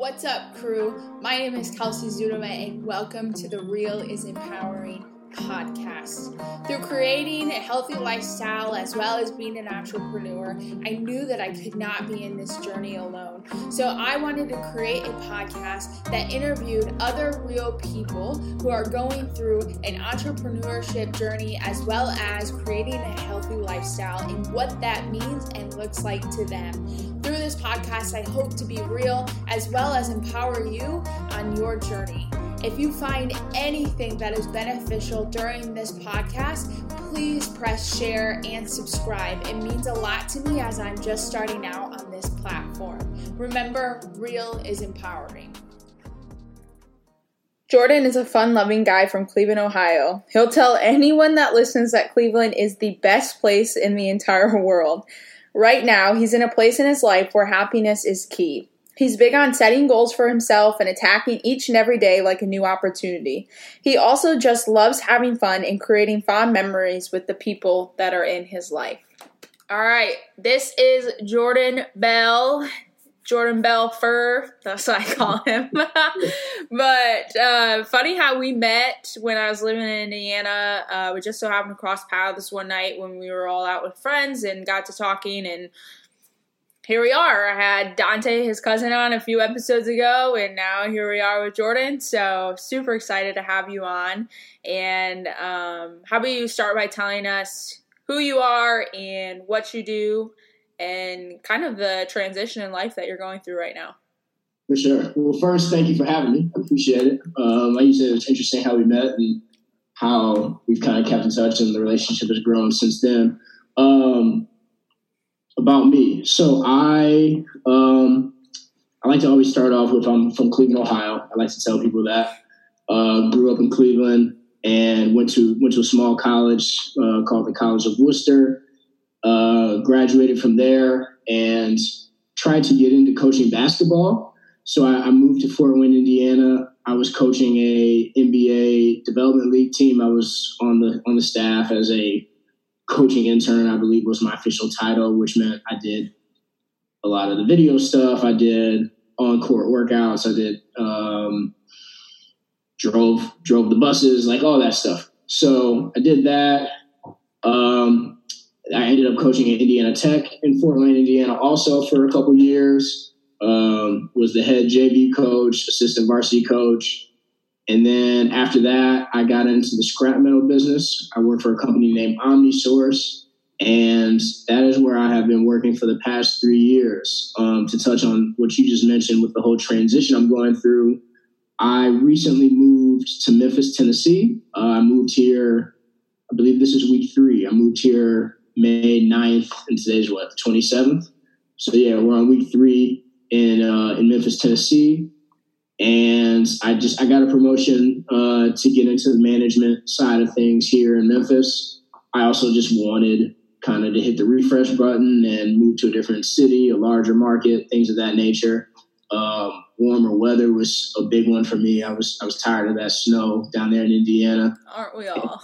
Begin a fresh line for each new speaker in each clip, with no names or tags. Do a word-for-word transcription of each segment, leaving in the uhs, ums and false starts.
What's up, crew? My name is Kelsey Zudema, and welcome to the Real is Empowering podcast. Through creating a healthy lifestyle as well as being an entrepreneur, I knew that I could not be in this journey alone. So I wanted to create a podcast that interviewed other real people who are going through an entrepreneurship journey as well as creating a healthy lifestyle and what that means and looks like to them. Through this podcast, I hope to be real as well as empower you on your journey. If you find anything that is beneficial during this podcast, please press share and subscribe. It means a lot to me as I'm just starting out on this platform. Remember, real is empowering. Jordan is a fun-loving guy from Cleveland, Ohio. He'll tell anyone that listens that Cleveland is the best place in the entire world. Right now, he's in a place in his life where happiness is key. He's big on setting goals for himself and attacking each and every day like a new opportunity. He also just loves having fun and creating fond memories with the people that are in his life. All right, this is Jordan Bell. Jordan Bell Fur, that's what I call him. But uh, funny how we met when I was living in Indiana. Uh, we just so happened to cross paths one night when we were all out with friends and got to talking, and here we are. I had Dante, his cousin, on a few episodes ago, and now here we are with Jordan. So super excited to have you on. And um, how about you start by telling us who you are and what you do and kind of the transition in life that you're going through right now.
For sure. Well, first, thank you for having me. I appreciate it. Um, like you said, it's interesting how we met and how we've kind of kept in touch, and the relationship has grown since then. Um, About me. So I um, I like to always start off with I'm from Cleveland, Ohio. I like to tell people that. Uh, grew up in Cleveland and went to went to a small college uh, called the College of Worcester. Uh, graduated from there and tried to get into coaching basketball. So I, I moved to Fort Wayne, Indiana. I was coaching a N B A development league team. I was on the on the staff as a coaching intern, I believe was my official title, which meant I did a lot of the video stuff. I did on-court workouts. I did um, drove drove the buses, like all that stuff. So I did that. Um, I ended up coaching at Indiana Tech in Fort Wayne, Indiana, also for a couple years. Um, was the head J V coach, assistant varsity coach. And then after that, I got into the scrap metal business. I worked for a company named OmniSource, and that is where I have been working for the past three years. Um, to touch on what you just mentioned with the whole transition I'm going through, I recently moved to Memphis, Tennessee. Uh, I moved here, I believe this is week three. I moved here May ninth, and today's what, the twenty-seventh? So yeah, we're on week three in uh, in Memphis, Tennessee. And I just I got a promotion uh, to get into the management side of things here in Memphis. I also just wanted kind of to hit the refresh button and move to a different city, a larger market, things of that nature. Um, warmer weather was a big one for me. I was I was tired of that snow down there in Indiana.
Aren't we all?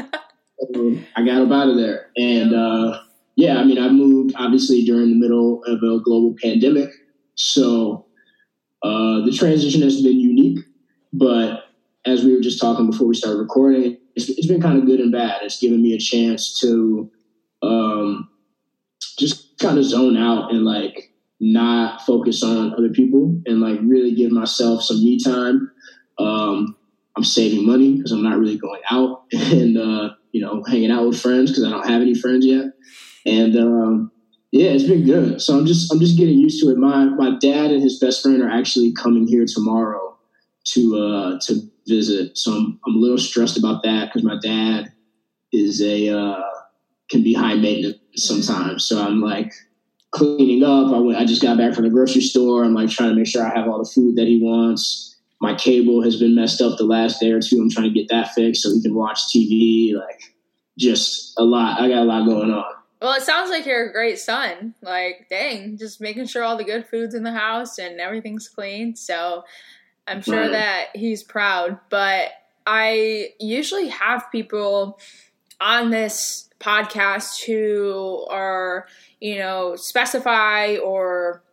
um, I got up out of there. And uh, yeah, I mean, I moved obviously during the middle of a global pandemic. So Uh, the transition has been unique, but as we were just talking before we started recording, it's, it's been kind of good and bad. It's given me a chance to um, just kind of zone out and like not focus on other people and like really give myself some me time. Um, I'm saving money because I'm not really going out and, uh, you know, hanging out with friends because I don't have any friends yet. And, um, yeah, it's been good. So I'm just I'm just getting used to it. My my dad and his best friend are actually coming here tomorrow to uh, to visit. So I'm I'm a little stressed about that because my dad is a uh, can be high maintenance sometimes. So I'm like cleaning up. I went I just got back from the grocery store. I'm like trying to make sure I have all the food that he wants. My cable has been messed up the last day or two. I'm trying to get that fixed so he can watch T V. Like just a lot. I got a lot going on.
Well, it sounds like you're a great son. Like, dang, just making sure all the good food's in the house and everything's clean. So I'm sure
Right.
that he's proud. But I usually have people on this podcast who are, you know, specify or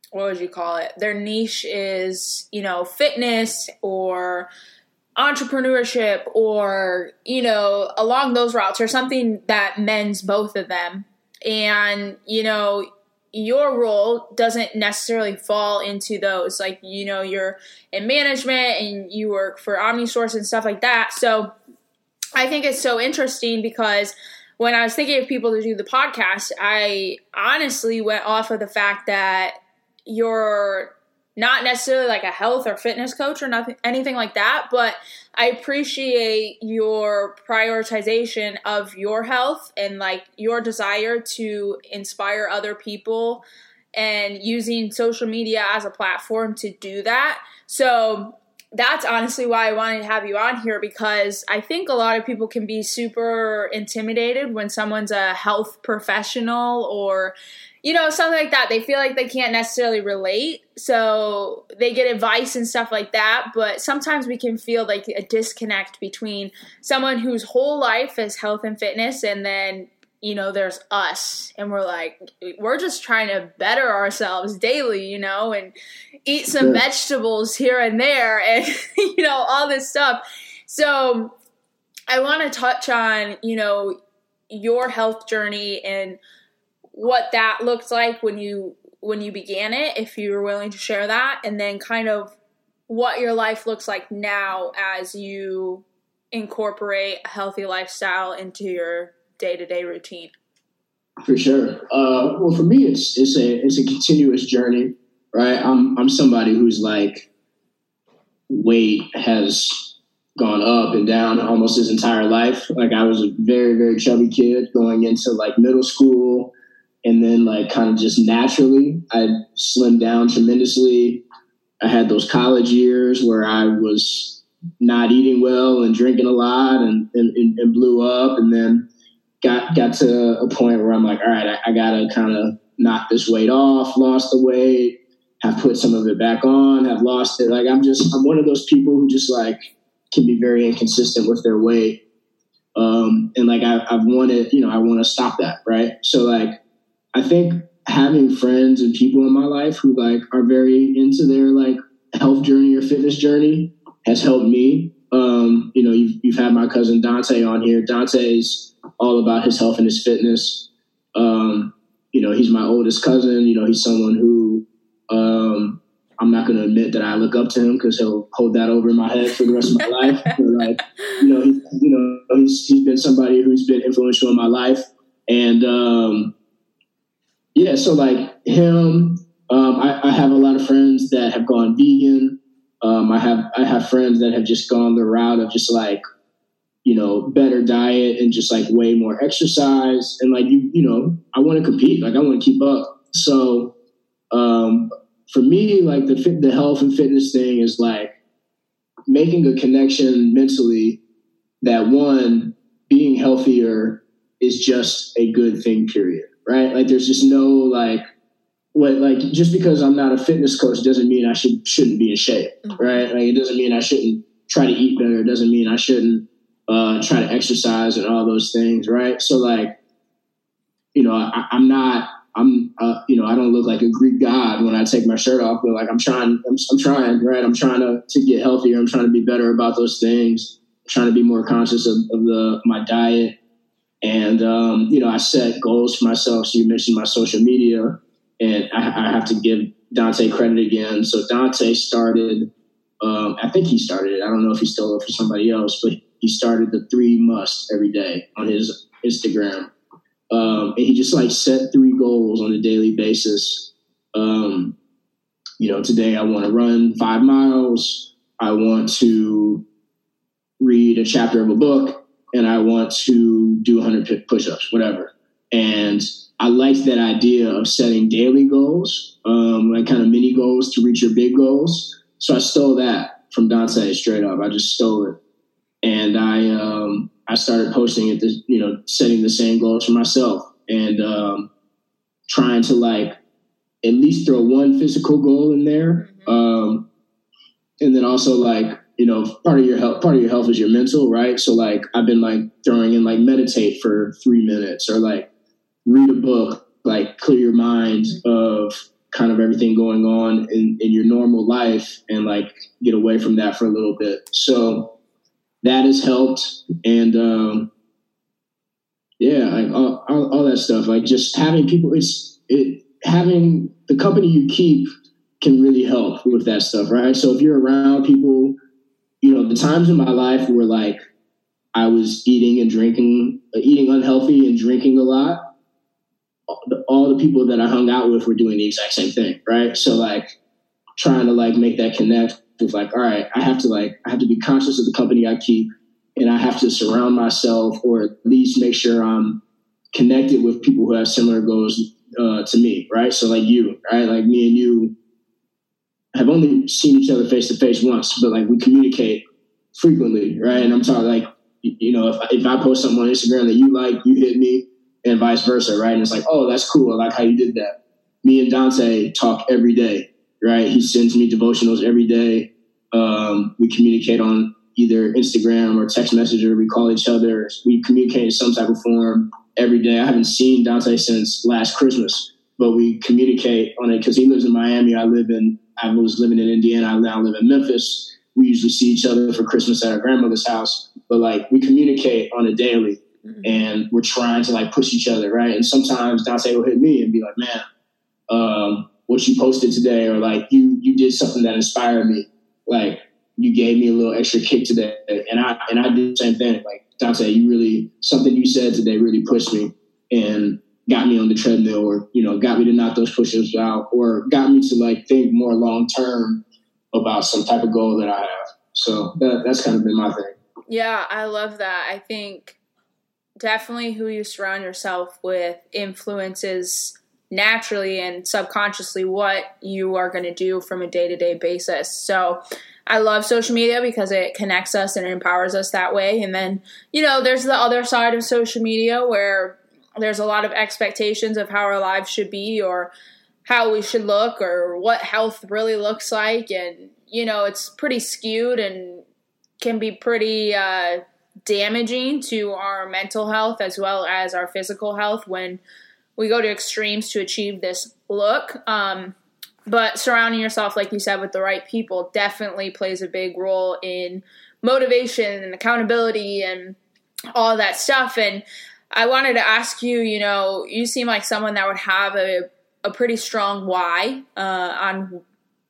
what would you call it? Their niche is, you know, fitness or entrepreneurship or, you know, along those routes or something that mends both of them. And, you know, your role doesn't necessarily fall into those. Like, you know, you're in management and you work for OmniSource and stuff like that. So I think it's so interesting because when I was thinking of people to do the podcast, I honestly went off of the fact that you're not necessarily like a health or fitness coach or nothing, anything like that, but I appreciate your prioritization of your health and like your desire to inspire other people and using social media as a platform to do that. So that's honestly why I wanted to have you on here, because I think a lot of people can be super intimidated when someone's a health professional or, you know, something like that. They feel like they can't necessarily relate. So they get advice and stuff like that. But sometimes we can feel like a disconnect between someone whose whole life is health and fitness and then, you know, there's us. And we're like, we're just trying to better ourselves daily, you know, and eat some
Yeah.
vegetables here and there and, you know, all this stuff. So I want to touch on, you know, your health journey and what that looked like when you when you began it, if you were willing to share that, and then kind of what your life looks like now as you incorporate a healthy lifestyle into your day-to-day routine.
For sure. Uh, well, for me, it's it's a it's a continuous journey, right? I'm I'm somebody who's like weight has gone up and down almost his entire life. Like I was a very very chubby kid going into like middle school. And then like kind of just naturally, I slimmed down tremendously. I had those college years where I was not eating well and drinking a lot and, and, and blew up. And then got got to a point where I'm like, all right, I, I got to kind of knock this weight off, lost the weight, have put some of it back on, have lost it. Like I'm just, I'm one of those people who just like can be very inconsistent with their weight. Um, and like I, I've wanted, you know, I want to stop that. Right. So like, I think having friends and people in my life who like are very into their like health journey or fitness journey has helped me. Um, you know, you've, you've had my cousin Dante on here. Dante's all about his health and his fitness. Um, you know, he's my oldest cousin. You know, he's someone who um, I'm not going to admit that I look up to him because he'll hold that over my head for the rest of my life. But like, you know, he, you know, he's, he's been somebody who's been influential in my life. And, um, yeah, so like him, um, I, I have a lot of friends that have gone vegan. Um, I have I have friends that have just gone the route of just like, you know, better diet and just like way more exercise. And like, you you know, I want to compete. Like I want to keep up. So um, for me, like the fit, the health and fitness thing is like making a connection mentally that one, being healthier is just a good thing, period. Right? Like there's just no like what like just because I'm not a fitness coach doesn't mean I should shouldn't be in shape. Right? Like it doesn't mean I shouldn't try to eat better. It doesn't mean I shouldn't uh, try to exercise and all those things. Right? So like, you know, I, I'm not I'm uh, you know, I don't look like a Greek god when I take my shirt off, but like I'm trying I'm, I'm trying, right? I'm trying to to get healthier. I'm trying to be better about those things. I'm trying to be more conscious of, of the my diet. And, um, you know, I set goals for myself. So you mentioned my social media, and I, I have to give Dante credit again. So Dante started, um, I think he started it. I don't know if he stole it for somebody else, but he started the three must every day on his Instagram. Um, and he just like set three goals on a daily basis. Um, you know, today I want to run five miles. I want to read a chapter of a book. And I want to do one hundred push-ups, whatever. And I liked that idea of setting daily goals, um, like kind of mini goals to reach your big goals. So I stole that from Dante straight up. I just stole it. And I um, I started posting it, you know, setting the same goals for myself and um, trying to like at least throw one physical goal in there. Um, and then also like, you know, part of your health, part of your health is your mental, right? So like, I've been like throwing in like meditate for three minutes or like read a book, like clear your mind of kind of everything going on in, in your normal life and like get away from that for a little bit. So that has helped. And um, yeah, like all, all, all that stuff, like just having people, it's it, having the company you keep can really help with that stuff. Right. So if you're around people, you know, the times in my life where like I was eating and drinking, uh, eating unhealthy and drinking a lot, all the people that I hung out with were doing the exact same thing, right? So like trying to like make that connect with like, all right, I have to like, I have to be conscious of the company I keep, and I have to surround myself or at least make sure I'm connected with people who have similar goals uh, to me, right? So like you, right? Like me and you have only seen each other face to face once, but like we communicate frequently, right? And I'm talking like, you know, if, if I post something on Instagram that you like, you hit me, and vice versa, right? And it's like, oh, that's cool. I like how you did that. Me and Dante talk every day, right? He sends me devotionals every day. Um, we communicate on either Instagram or text message, or we call each other. We communicate in some type of form every day. I haven't seen Dante since last Christmas, but we communicate on it because he lives in Miami. I live in, I was living in Indiana. I now live in Memphis. We usually see each other for Christmas at our grandmother's house, but like we communicate on a daily. And we're trying to like push each other, right? And sometimes Dante will hit me and be like, man, um, what you posted today, or like you you did something that inspired me. Like you gave me a little extra kick today. And I and I did the same thing. Like, Dante, you really, something you said today really pushed me and got me on the treadmill, or, you know, got me to knock those push-ups out, or got me to like think more long-term about some type of goal that I have. So that, that's kind of been my thing.
Yeah, I love that. I think definitely who you surround yourself with influences naturally and subconsciously what you are going to do from a day-to-day basis. So I love social media because it connects us and it empowers us that way. And then, you know, there's the other side of social media where there's a lot of expectations of how our lives should be, or how we should look, or what health really looks like. And, you know, it's pretty skewed and can be pretty uh, damaging to our mental health as well as our physical health when we go to extremes to achieve this look. Um, but surrounding yourself, like you said, with the right people definitely plays a big role in motivation and accountability and all that stuff. And I wanted to ask you, you know, you seem like someone that would have a, a pretty strong why uh, on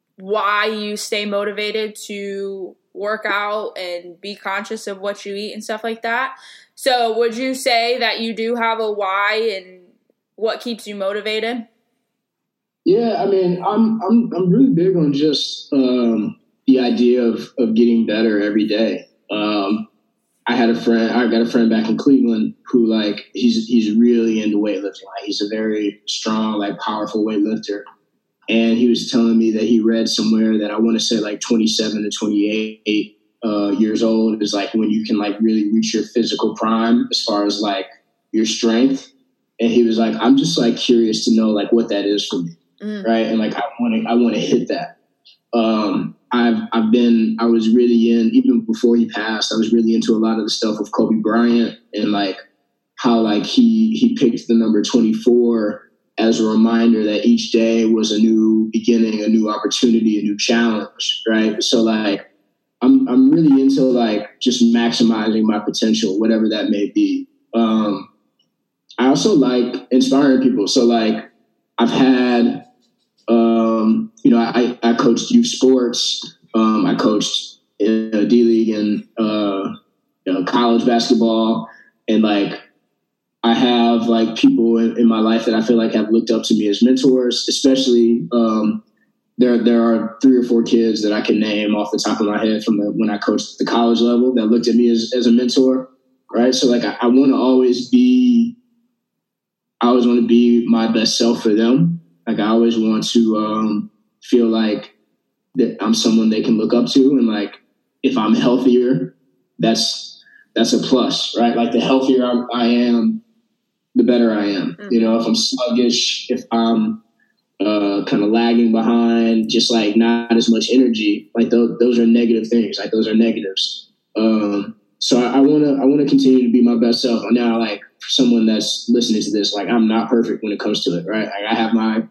why you stay motivated to work out and be conscious of what you eat and stuff like that. So would you say that you do have a why and what keeps you motivated?
Yeah, I mean, I'm I'm I'm really big on just um, the idea of of getting better every day. Um, I had a friend, I got a friend back in Cleveland who like he's he's really into weightlifting. Like he's a very strong, like powerful weightlifter. And he was telling me that he read somewhere that I want to say like twenty-seven to twenty-eight uh, years old is like when you can like really reach your physical prime as far as like your strength. And he was like, I'm just like curious to know like what that is for me. Mm. Right. And like, I want to, I want to hit that. Um, I've, I've been, I was really in, even before he passed, I was really into a lot of the stuff of Kobe Bryant and like how like he, he picked the number twenty-four as a reminder that each day was a new beginning, a new opportunity, a new challenge. Right. So like, I'm, I'm really into like just maximizing my potential, whatever that may be. Um, I also like inspiring people. So like I've had, um, you know, I, I coached youth sports. Um, I coached in a D League and, uh, you know, college basketball. And like, I have like people in, in my life that I feel like have looked up to me as mentors, especially, um, there, there are three or four kids that I can name off the top of my head from the, when I coached at the college level that looked at me as, as a mentor. Right. So like, I, I want to always be, I always want to be my best self for them. Like I always want to um, feel like that I'm someone they can look up to. And like, if I'm healthier, that's, that's a plus, right? Like the healthier I'm, I am, the better I am. Mm-hmm. You know, if I'm sluggish, if I'm uh, kind of lagging behind, just like not as much energy, like those, those are negative things. Like those are negatives. Um, so I want to, I want to continue to be my best self. Now, like for someone that's listening to this, like I'm not perfect when it comes to it, right? Like I have my,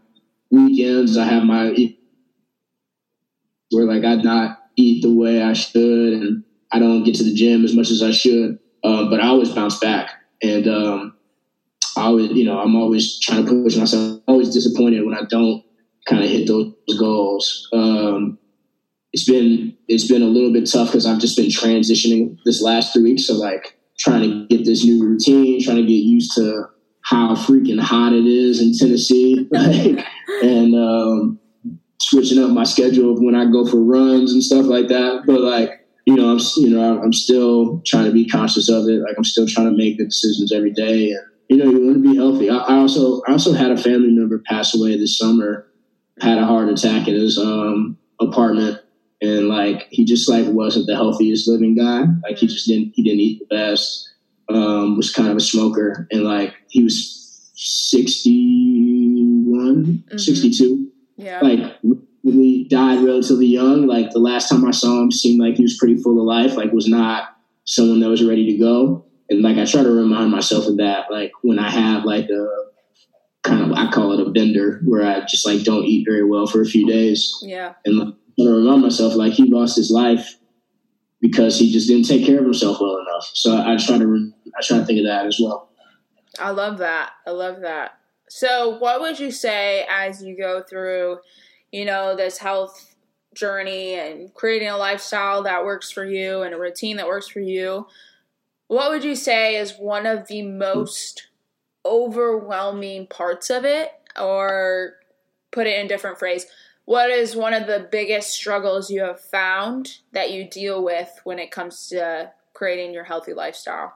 weekends I have my where like I not eat the way I should, and I don't get to the gym as much as I should. Um, but I always bounce back, and um, I always, you know, I'm always trying to push myself. I'm always disappointed when I don't kind of hit those goals. Um, it's been it's been a little bit tough because I've just been transitioning this last three weeks. So like trying to get this new routine, trying to get used to how freaking hot it is in Tennessee, like, and um, switching up my schedule of when I go for runs and stuff like that. But like, you know, I'm you know I'm still trying to be conscious of it. Like I'm still trying to make the decisions every day, and you know, you want to be healthy. I, I also I also had a family member pass away this summer. Had a heart attack in his um, apartment. And like he just like wasn't the healthiest living guy. Like he just didn't he didn't eat the best. Um, was kind of a smoker, and like he was sixty-one, mm-hmm. sixty-two.
Yeah,
like really died relatively young. Like the last time I saw him, seemed like he was pretty full of life. Like was not someone that was ready to go. And like I try to remind myself of that. Like when I have like a kind of I call it a bender where I just like don't eat very well for a few days.
Yeah,
and like, I remind myself like he lost his life because he just didn't take care of himself well enough. So I try to I try to think of that as well.
I love that. I love that. So what would you say as you go through, you know, this health journey and creating a lifestyle that works for you and a routine that works for you? What would you say is one of the most overwhelming parts of it? Or put it in a different phrase, what is one of the biggest struggles you have found that you deal with when it comes to creating your healthy lifestyle?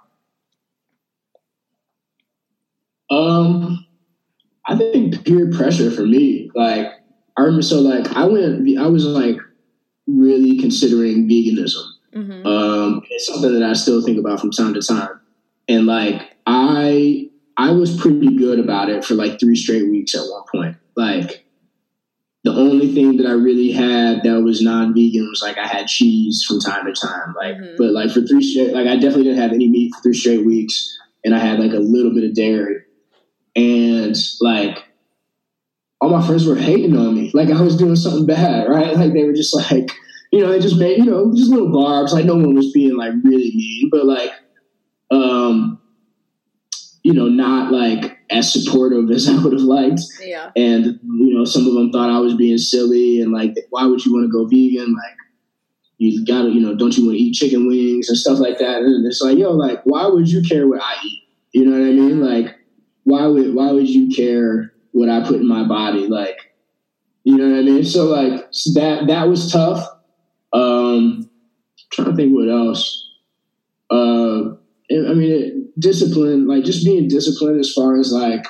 Um, I think peer pressure for me. Like, I remember, so like, I went, I was like really considering veganism. Mm-hmm. Um, it's something that I still think about from time to time. And like, I, I was pretty good about it for like three straight weeks at one point. Like, the only thing that I really had that was non-vegan was like I had cheese from time to time. Like, mm-hmm. but like for three straight, like I definitely didn't have any meat for three straight weeks, and I had like a little bit of dairy. And like all my friends were hating on me, like I was doing something bad, right? Like they were just like, you know, they just made, you know, just little barbs. Like no one was being like really mean, but like, um, you know, not like as supportive as I would have liked.
Yeah.
And, you know, some of them thought I was being silly and like, why would you want to go vegan? Like, you gotta, you know, don't you want to eat chicken wings and stuff like that? And it's like, yo, like, why would you care what I eat? You know what I mean? Like, why would, why would you care what I put in my body? Like, you know what I mean? So like so that, that was tough. Um, trying to think what else. Uh, I mean, it, discipline, like just being disciplined as far as like,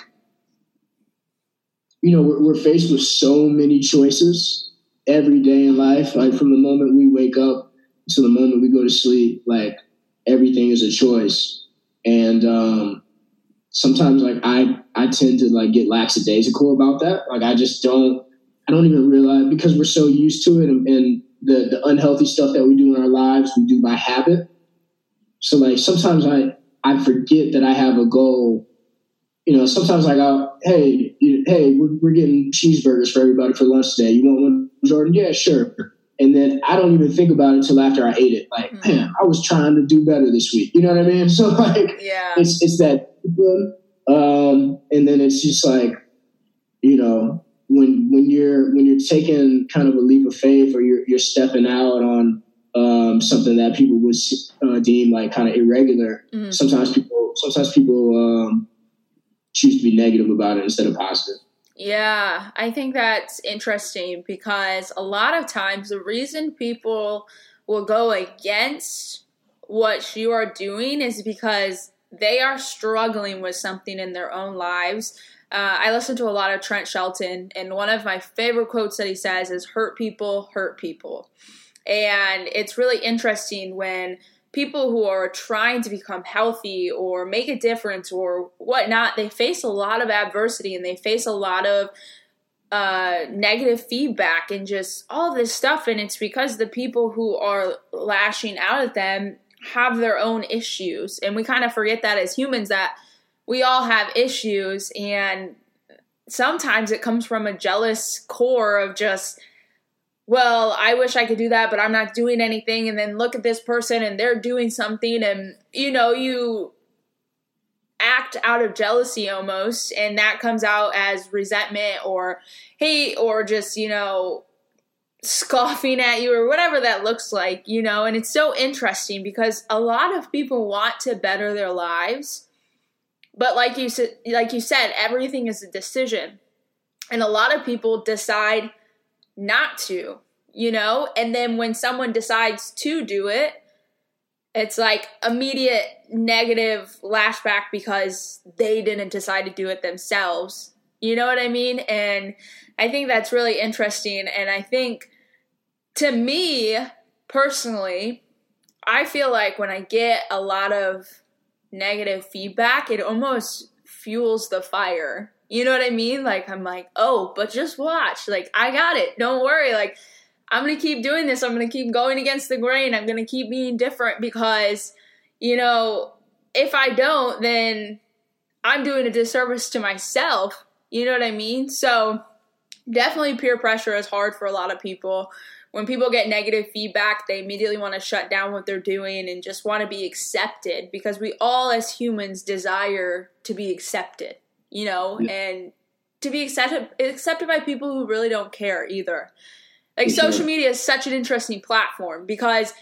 you know, we're, we're faced with so many choices every day in life. Like from the moment we wake up to the moment we go to sleep, like everything is a choice. And um, sometimes like I, I tend to like get lackadaisical about that. Like I just don't, I don't even realize because we're so used to it and, and the, the unhealthy stuff that we do in our lives, we do by habit. So like sometimes I, I forget that I have a goal. You know, sometimes I go, hey, you, hey, we're, we're getting cheeseburgers for everybody for lunch today. You want one, Jordan? Yeah, sure. And then I don't even think about it until after I ate it. Like, mm-hmm. man, I was trying to do better this week. You know what I mean? So like,
yeah,
it's it's that. Um, and then it's just like, you know, when when you're when you're taking kind of a leap of faith or you're you're stepping out on um, something that people would uh, deem like kind of irregular. Mm-hmm. Sometimes people sometimes people um, choose to be negative about it instead of positive.
Yeah, I think that's interesting because a lot of times the reason people will go against what you are doing is because they are struggling with something in their own lives. Uh, I listen to a lot of Trent Shelton, and one of my favorite quotes that he says is, hurt people, hurt people. And it's really interesting when people who are trying to become healthy or make a difference or whatnot, they face a lot of adversity and they face a lot of uh, negative feedback and just all of this stuff. And it's because the people who are lashing out at them have their own issues. And we kind of forget that as humans, that we all have issues. And sometimes it comes from a jealous core of just, well, I wish I could do that, but I'm not doing anything. And then look at this person and they're doing something. And, you know, you act out of jealousy almost. And that comes out as resentment or hate or just, you know, scoffing at you or whatever that looks like, you know. And it's so interesting because a lot of people want to better their lives. But like you said, like you said, everything is a decision. And a lot of people decide not to, you know, and then when someone decides to do it, it's like immediate negative lashback because they didn't decide to do it themselves. You know what I mean? And I think that's really interesting. And I think to me personally, I feel like when I get a lot of negative feedback, it almost fuels the fire. You know what I mean? Like, I'm like, oh, but just watch. Like, I got it. Don't worry. Like, I'm going to keep doing this. I'm going to keep going against the grain. I'm going to keep being different because, you know, if I don't, then I'm doing a disservice to myself. You know what I mean? So definitely peer pressure is hard for a lot of people. When people get negative feedback, they immediately want to shut down what they're doing and just want to be accepted because we all as humans desire to be accepted. You know, yeah. And to be accepted accepted by people who really don't care either. Like sure. Social media is such an interesting platform because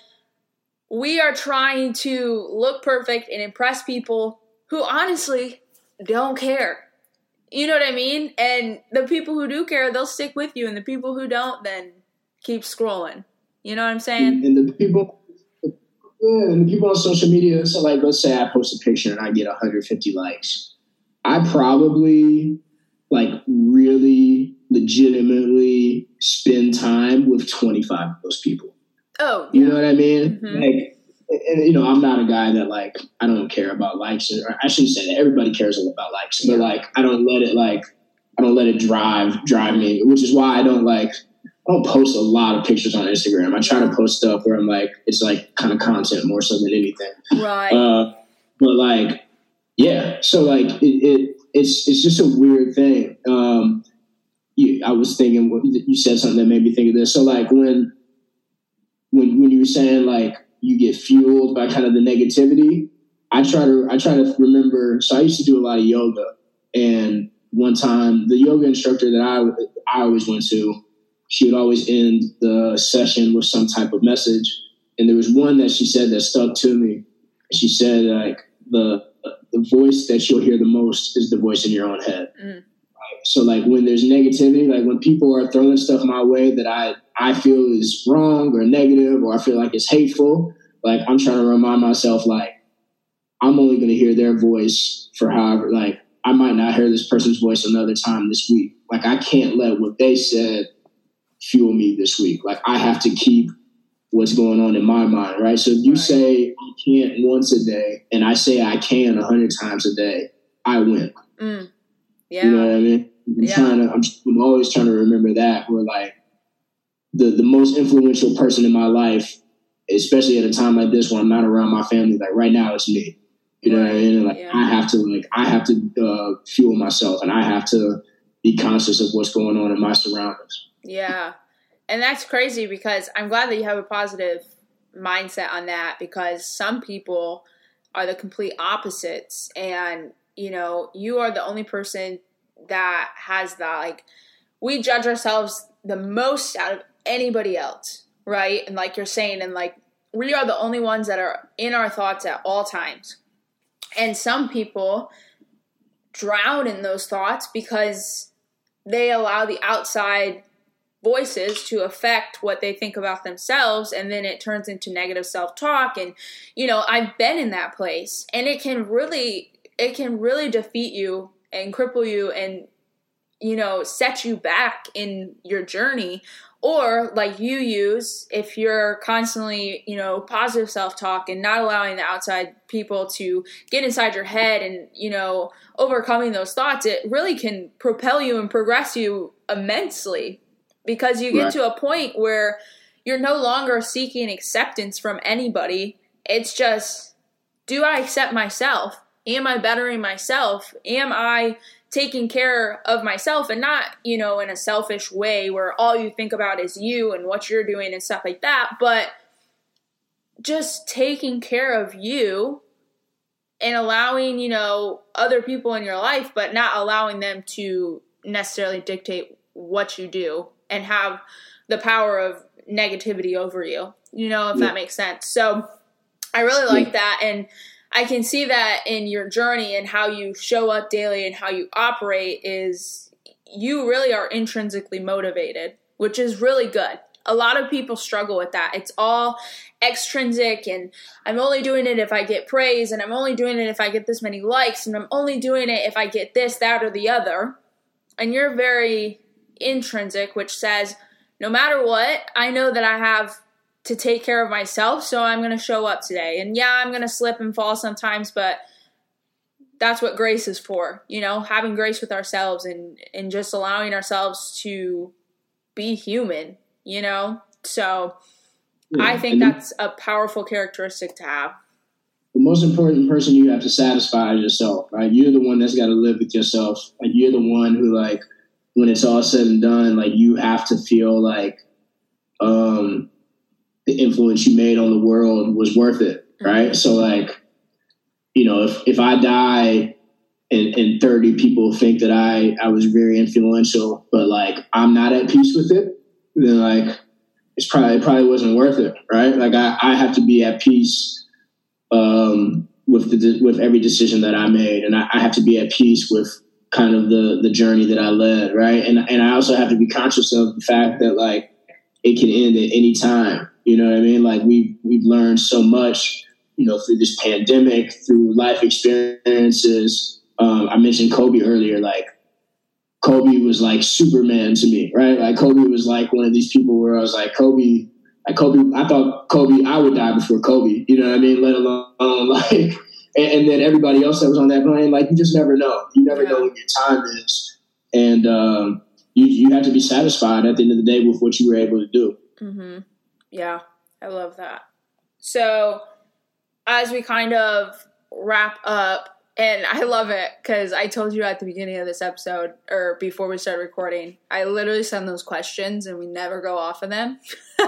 we are trying to look perfect and impress people who honestly don't care. You know what I mean? And the people who do care, they'll stick with you. And the people who don't, then keep scrolling. You know what I'm saying?
And the people, yeah, and the people on social media, so like, let's say I post a picture and I get one hundred fifty likes. I probably like really legitimately spend time with twenty-five of those people.
Oh, yeah.
You know what I mean?
Mm-hmm.
Like, and, you know, I'm not a guy that like, I don't care about likes. Or I shouldn't say that. Everybody cares about likes. Yeah. But like, I don't let it like, I don't let it drive, drive me, which is why I don't like, I don't post a lot of pictures on Instagram. I try to post stuff where I'm like, it's like kind of content more so than anything.
Right.
Uh, but like, yeah. So like it, it it's, it's just a weird thing. Um, you, I was thinking, you said something that made me think of this. So like when, when, when you were saying like you get fueled by kind of the negativity, I try to, I try to remember. So I used to do a lot of yoga, and one time the yoga instructor that I, I always went to, she would always end the session with some type of message. And there was one that she said that stuck to me. She said like the, the voice that you'll hear the most is the voice in your own head. Mm. So like when there's negativity, like when people are throwing stuff my way that I, I feel is wrong or negative, or I feel like it's hateful, like I'm trying to remind myself, like, I'm only going to hear their voice for however, like I might not hear this person's voice another time this week. Like I can't let what they said fuel me this week. Like I have to keep what's going on in my mind, right? So if you right. say I can't once a day and I say I can a hundred times a day, I win.
Mm. Yeah.
You know what I mean? I'm
yeah.
trying to, I'm, I'm always trying to remember that. Where like the, the most influential person in my life, especially at a time like this when I'm not around my family, like right now it's me. You know right. what I mean? And like yeah. I have to like I have to uh, fuel myself, and I have to be conscious of what's going on in my surroundings.
Yeah. And that's crazy because I'm glad that you have a positive mindset on that, because some people are the complete opposites. And, you know, you are the only person that has that. Like, we judge ourselves the most out of anybody else, right? And like you're saying, and like, we are the only ones that are in our thoughts at all times. And some people drown in those thoughts because they allow the outside voices to affect what they think about themselves, and then it turns into negative self-talk. And, you know, I've been in that place, and it can really, it can really defeat you and cripple you and, you know, set you back in your journey. Or like you use, if you're constantly, you know, positive self-talk and not allowing the outside people to get inside your head and, you know, overcoming those thoughts, it really can propel you and progress you immensely. Because you get right. to a point where you're no longer seeking acceptance from anybody. It's just, do I accept myself? Am I bettering myself? Am I taking care of myself, and not, you know, in a selfish way where all you think about is you and what you're doing and stuff like that, but just taking care of you and allowing, you know, other people in your life, but not allowing them to necessarily dictate what you do and have the power of negativity over you, you know, if yeah. that makes sense. So I really like yeah. that. And I can see that in your journey and how you show up daily and how you operate is you really are intrinsically motivated, which is really good. A lot of people struggle with that. It's all extrinsic, and I'm only doing it if I get praise, and I'm only doing it if I get this many likes, and I'm only doing it if I get this, that, or the other. And you're very intrinsic, which says, no matter what, I know that I have to take care of myself, so I'm going to show up today. And yeah, I'm going to slip and fall sometimes, but that's what grace is for, you know, having grace with ourselves and, and just allowing ourselves to be human, you know? So yeah, I think that's a powerful characteristic to have.
The most important person you have to satisfy is yourself, right? You're the one that's got to live with yourself. Like, you're the one who, like, when it's all said and done, like, you have to feel like um, the influence you made on the world was worth it, right? Mm-hmm. So, like, you know, if, if I die and, and thirty people think that I, I was very influential, but, like, I'm not at peace with it, then, like, it's probably, it probably wasn't worth it, right? Like, I, I have to be at peace um, with the, with every decision that I made. And I, I have to be at peace with kind of the, the journey that I led. Right. And, and I also have to be conscious of the fact that, like, it can end at any time. You know what I mean? Like, we've, we've learned so much, you know, through this pandemic, through life experiences. Um, I mentioned Kobe earlier. Like, Kobe was like Superman to me, right? Like, Kobe was like one of these people where I was like, Kobe, like Kobe, I thought Kobe, I would die before Kobe, you know what I mean? Let alone, like, and, and then everybody else that was on that plane, like, you just never know. You never yeah. know when your time is. And um, you, you have to be satisfied at the end of the day with what you were able to do.
Mm-hmm. Yeah, I love that. So as we kind of wrap up, and I love it because I told you at the beginning of this episode, or before we started recording, I literally send those questions and we never go off of them.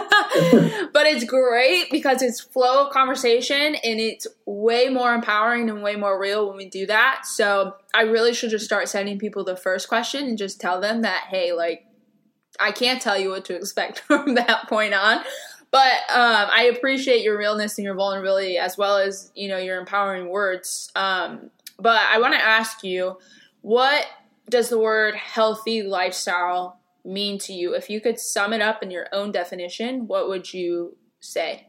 But it's great because it's flow of conversation and it's way more empowering and way more real when we do that. So I really should just start sending people the first question and just tell them that, hey, like, I can't tell you what to expect from that point on. But um, I appreciate your realness and your vulnerability, as well as, you know, your empowering words. Um, but I want to ask you, what does the word healthy lifestyle mean to you? If you could sum it up in your own definition, what would you say?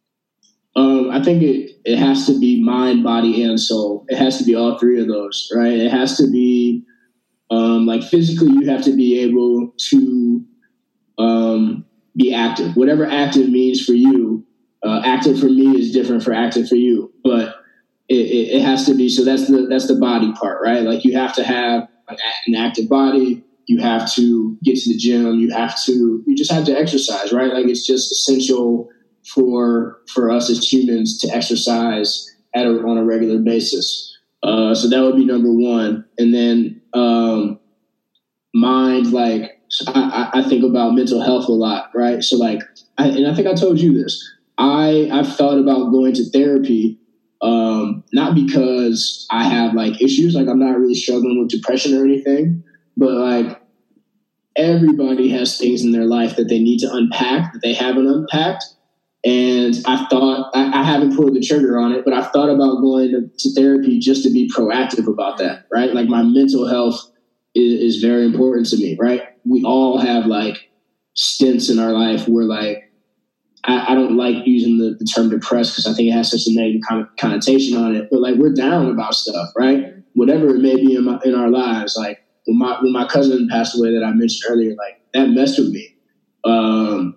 Um, I think it, it has to be mind, body, and soul. It has to be all three of those, right? It has to be, um, like, physically, you have to be able to um, be active. Whatever active means for you, uh, active for me is different for active for you. But it, it, it has to be, so that's the that's the body part, right? Like, you have to have an active body. You have to get to the gym. You have to, you just have to exercise, right? Like, it's just essential for for us as humans to exercise at a, on a regular basis. Uh, so that would be number one. And then um, mind, like, I, I think about mental health a lot, right? So, like, I, and I think I told you this. I I've thought about going to therapy, um, not because I have, like, issues, like, I'm not really struggling with depression or anything, but, like, everybody has things in their life that they need to unpack that they haven't unpacked. And I thought, I, I haven't pulled the trigger on it, but I've thought about going to, to therapy just to be proactive about that, right? Like, my mental health is, is very important to me, right? We all have, like, stints in our life where, like, I, I don't like using the, the term depressed because I think it has such a negative con- connotation on it, but, like, we're down about stuff, right? Whatever it may be in, my, in our lives. Like, when my, when my cousin passed away that I mentioned earlier, like, that messed with me. Um,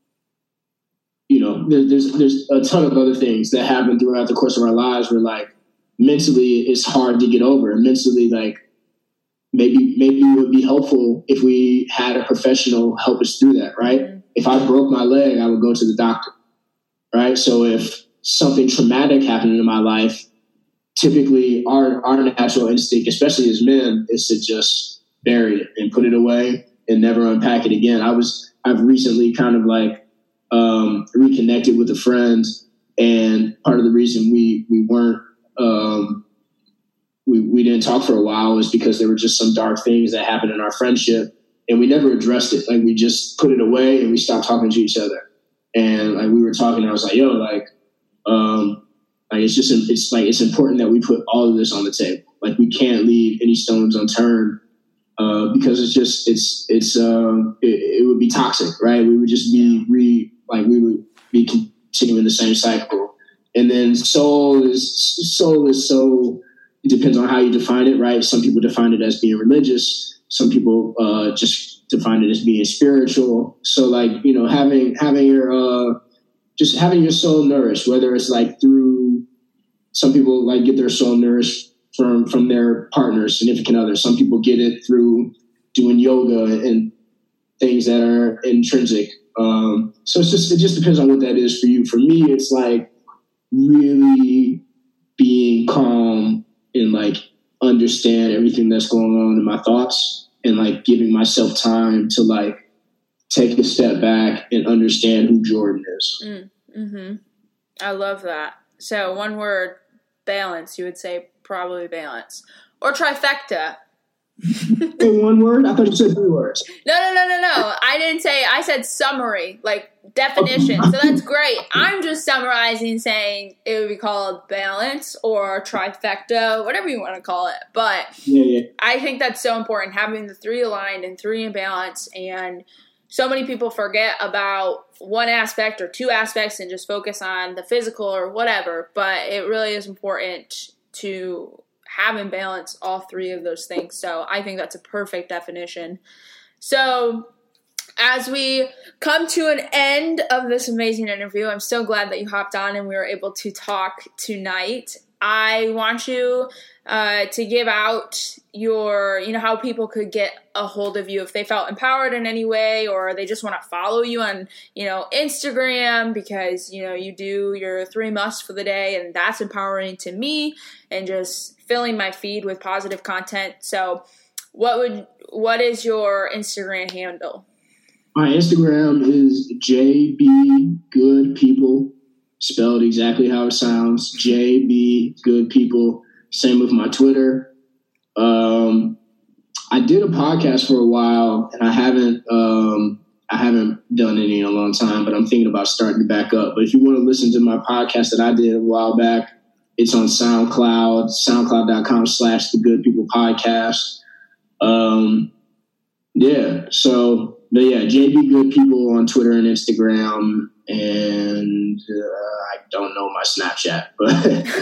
you know, there, there's there's a ton of other things that happen throughout the course of our lives where, like, mentally it's hard to get over. Mentally, like, maybe maybe it would be helpful if we had a professional help us through that, right? Mm-hmm. If I broke my leg, I would go to the doctor, right? So if something traumatic happened in my life, typically we our our natural instinct, especially as men, is to just bury it and put it away and never unpack it again. I was I've recently kind of like um, reconnected with a friend, and part of the reason we we weren't um, we we didn't talk for a while was because there were just some dark things that happened in our friendship, and we never addressed it. Like we just put it away and we stopped talking to each other. And like we were talking, and I was like, "Yo, like, um, like it's just it's like it's important that we put all of this on the table. Like we can't leave any stones unturned uh, because it's just it's it's um, it, it would be toxic, right? We would just be re like we would be continuing the same cycle. And then soul is soul is so it depends on how you define it, right? Some people define it as being religious. Some people uh, just define it as being spiritual. So like, you know, having, having your, uh, just having your soul nourished, whether it's like through, some people like get their soul nourished from, from their partner, significant other. Some people get it through doing yoga and things that are intrinsic. Um, so it's just, it just depends on what that is for you. For me, it's like really being calm and like understand everything that's going on in my thoughts. And like giving myself time to like take a step back and understand who Jordan is.
Mm, mm-hmm. I love that. So one word, balance. You would say probably balance or trifecta.
In one word? I thought you said three words.
No, no, no, no, no. I didn't say. I said summary, like definition. So that's great. I'm just summarizing, saying it would be called balance or trifecta, whatever you want to call it. But
yeah, yeah.
I think that's so important, having the three aligned and three in balance. And so many people forget about one aspect or two aspects and just focus on the physical or whatever. But it really is important to have in balance all three of those things. So I think that's a perfect definition. So as we come to an end of this amazing interview, I'm so glad that you hopped on and we were able to talk tonight. I want you uh, to give out your, you know, how people could get a hold of you if they felt empowered in any way, or they just want to follow you on, you know, Instagram, because, you know, you do your three musts for the day, and that's empowering to me and just filling my feed with positive content. So what would, what is your Instagram handle?
My Instagram is J B Good People, spelled exactly how it sounds. J B Good People. Same with my Twitter. Um, I did a podcast for a while, and I haven't um, I haven't done any in a long time, but I'm thinking about starting to back up. But if you want to listen to my podcast that I did a while back, it's on SoundCloud, soundcloud.com slash The Good People Podcast. Um, yeah, so, but yeah, J B Good People on Twitter and Instagram, and uh, I don't know my Snapchat, but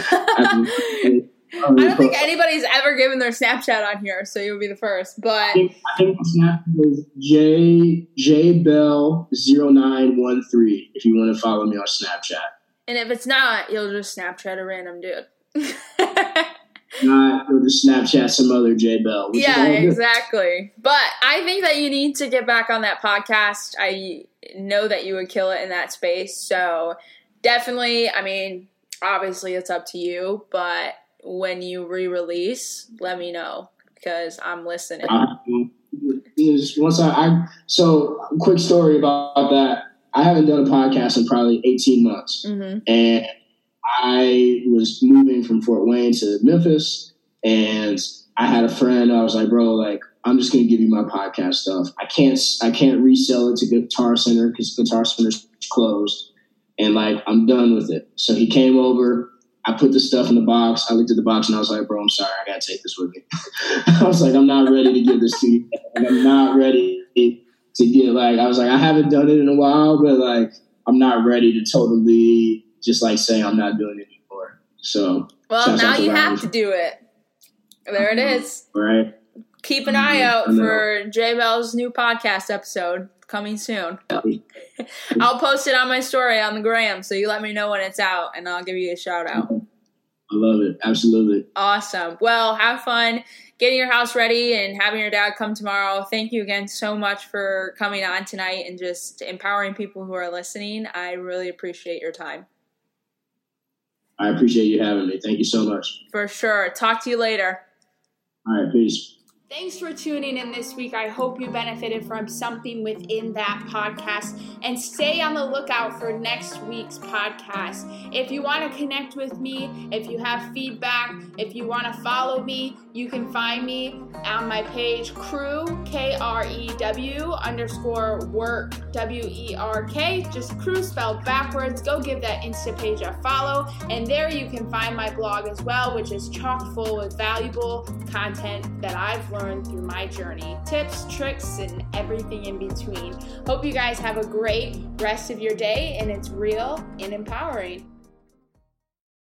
I,
I don't think anybody's ever given their Snapchat on here, so you'll be the first. But
I think, I think my Snapchat is J J Bell zero nine one three. If you want to follow me on Snapchat,
and if it's not, you'll just Snapchat a random dude.
Not or just Snapchat some other J Bell.
Yeah, exactly. But I think that you need to get back on that podcast. I know that you would kill it in that space. So definitely, I mean, obviously it's up to you, but when you re-release, let me know, because I'm listening.
Uh, once I, I so quick story about that. I haven't done a podcast in probably eighteen months,
mm-hmm.
and I was moving from Fort Wayne to Memphis, and I had a friend. I was like, bro, like, I'm just gonna give you my podcast stuff. I can't, I can't resell it to Guitar Center because Guitar Center's closed, and like, I'm done with it. So he came over. I put the stuff in the box. I looked at the box and I was like, bro, I'm sorry. I got to take this with me. I was like, I'm not ready to give this to you. Like, I'm not ready to get, like, I was like, I haven't done it in a while, but like, I'm not ready to totally just like say I'm not doing it anymore. So.
Well, now you have to do it. There it is.
Right.
Keep an eye out for J Bell's new podcast episode coming soon. I'll post it on my story on the gram, so you let me know when it's out, and I'll give you a shout out.
I love it. Absolutely.
Awesome. Well, have fun getting your house ready and having your dad come tomorrow. Thank you again so much for coming on tonight and just empowering people who are listening. I really appreciate your time.
I appreciate you having me. Thank you so much.
For sure. Talk to you later.
All right, peace.
Thanks for tuning in this week. I hope you benefited from something within that podcast, and stay on the lookout for next week's podcast. If you want to connect with me, if you have feedback, if you want to follow me, you can find me on my page, Crew, K R E W underscore work, W E R K, just Crew spelled backwards. Go give that Insta page a follow, and there you can find my blog as well, which is chock full with valuable content that I've learned through my journey, tips, tricks, and everything in between. Hope you guys have a great rest of your day, and it's real and empowering.